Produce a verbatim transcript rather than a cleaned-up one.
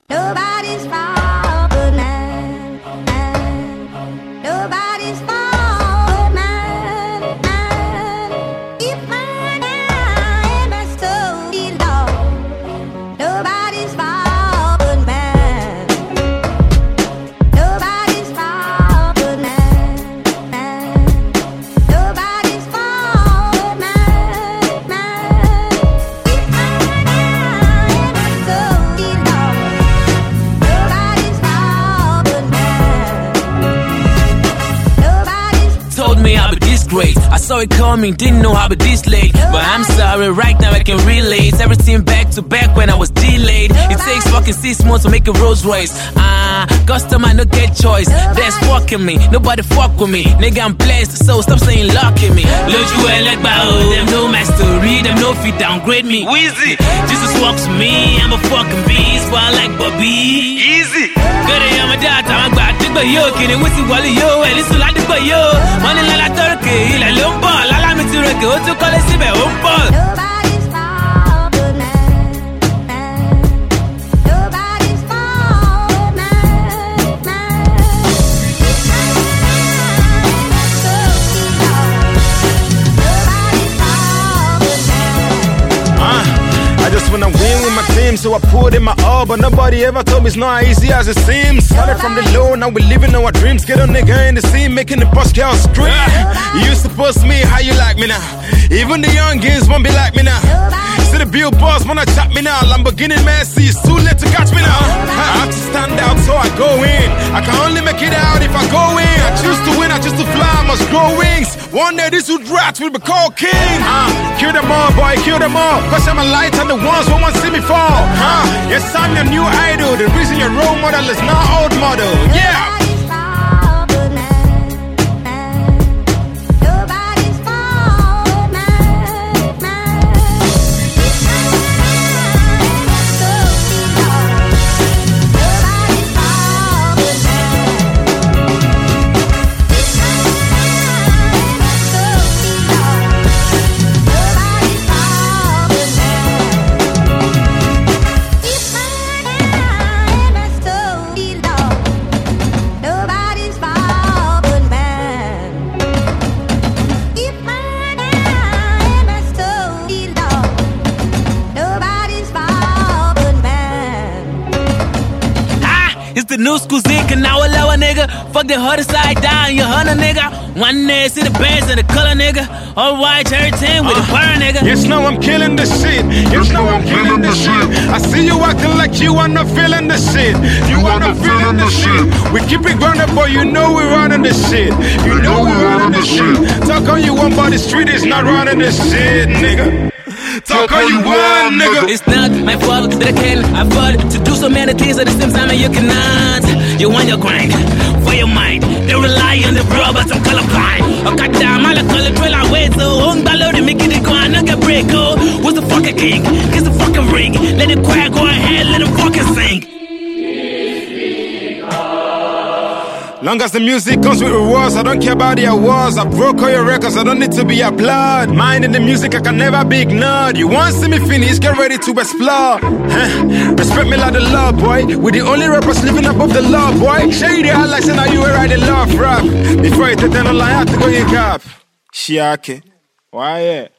Nobody's fault but mine. Nobody's fault but mine. If I am a story long, nobody's fault but mine. Nobody's fault but mine. Nobody's fault but mine. If I am a story long, nobody's fault but mine. Nobody's Told me I'll be this great. I saw it coming, didn't know I'll be this late. But I'm sorry, right now I can relate. Everything back to back when I was delayed. It takes fucking six months to make a Rolls Royce. Ah, uh, customer no get choice. That's fucking me, nobody fuck with me. Nigga, I'm blessed, so stop saying luck in me. Loju elek ba o, them know my story, them no fit downgrade me. Wheezy, Jesus walks with me, I'm a fucking beast, but I like Bobby. Easy. Good day, I'm a dad, I'm a bad digba yo, kini wisi wali yo, and it's like digba yo. Money la la turkey, la lumba, la la me turkey, o tu kole sibe umpa. Nobody's fault but mine. Nobody's fault but mine. If I am a story long, nobody's fault but mine. Uh, I just wanna win with my team, so I put in my all. But nobody ever told me it's not easy as it seems. Started from the low, now we living our dreams. Get a nigga in the scene, making the boss girl scream. You used to post me, how you like me now? Even the youngins won't be like me now. See the billboards wanna chat me now. Lamborghini Mercy, it's too late to catch me now. I have to stand out, so I go in. I can only make it out if I go in. I choose to win, I choose to fly, I must grow wings. One day these two rats will be called king. Uh, kill them all, boy, kill them all. Cause I'm a light and the ones who won't see me fall. Huh? Yes, I'm your new idol. The reason your role model is not old model. Yeah. Nobody's fault but mine. Nobody's fault but mine. If I am a story long, nobody's fault but mine. If I am a story long, nobody's fault but mine. If I am a story long, nobody's fault but mine. If I am a story long, nobody's fault but mine. Ah, it's the new school zinc and now a lower nigga. Fuck the harder side down, you hunter nigga. One day see the bands and the color nigga. All white cherry ten with the burn nigga. Yes, now I'm killing the shit. Yes, now I'm killing the shit. I see you acting like you are not feeling the shit. You are not feeling the shit. We keep it grounded, boy, you know we're running the shit. You know we're running the shit. Talk on you one, but the street is not running the shit, nigga. Talk all you want, nigga. It's not my fault that I can afford to do so many things at the same time and you cannot. You want your grind for your mind. They rely on the bro, but I'm colorblind. I got down, I call it drill away. So on ballo, they make it go and I get break. Oh, who's the fucking king? Kiss the fucking ring. Let it quiet, go ahead, let it fucking sing. Long as the music comes with rewards, I don't care about the awards. I broke all your records, I don't need to be applauded. Minding the music, I can never be ignored. You want to see me finish, get ready to explore. Huh? Respect me like the law, boy. We the only rappers living above the law, boy. Shady highlights and now you were writing love rap. Before you turn on line, I have to go in cap. Shiake. Why yeah?